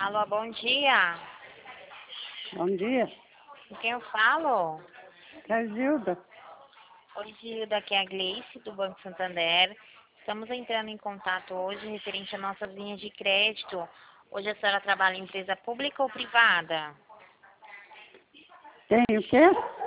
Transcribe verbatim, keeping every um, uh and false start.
Alô, bom dia. Bom dia. Com quem eu falo? É Gilda. Oi, Gilda, aqui é a Gleice, do Banco Santander. Estamos entrando em contato hoje referente às nossas linhas de crédito. Hoje a senhora trabalha em empresa pública ou privada? Tem o quê?